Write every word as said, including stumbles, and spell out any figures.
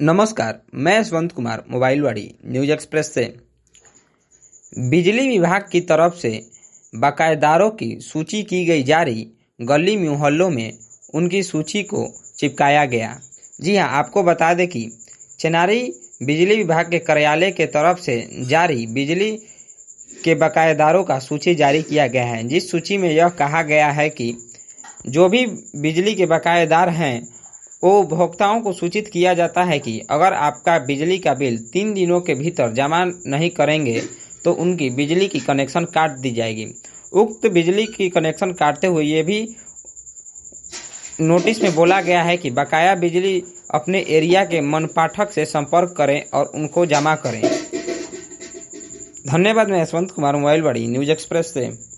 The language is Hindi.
नमस्कार, मैं यशवंत कुमार मोबाइलवाड़ी न्यूज एक्सप्रेस से। बिजली विभाग की तरफ से बकायेदारों की सूची की गई जारी। गली मोहल्लों में उनकी सूची को चिपकाया गया। जी हां, आपको बता दें कि चेनारी बिजली विभाग के कार्यालय के तरफ से जारी बिजली के बकायेदारों का सूची जारी किया गया है, जिस सूची में यह कहा गया है कि जो भी बिजली के बकायेदार हैं वो उपभोक्ताओं को सूचित किया जाता है कि अगर आपका बिजली का बिल तीन दिनों के भीतर जमा नहीं करेंगे तो उनकी बिजली की कनेक्शन काट दी जाएगी। उक्त बिजली की कनेक्शन काटते हुए ये भी नोटिस में बोला गया है कि बकाया बिजली अपने एरिया के मनपाठक से संपर्क करें और उनको जमा करें। धन्यवाद। मैं यशवंत कुमार मोबाइलवाड़ी न्यूज एक्सप्रेस से।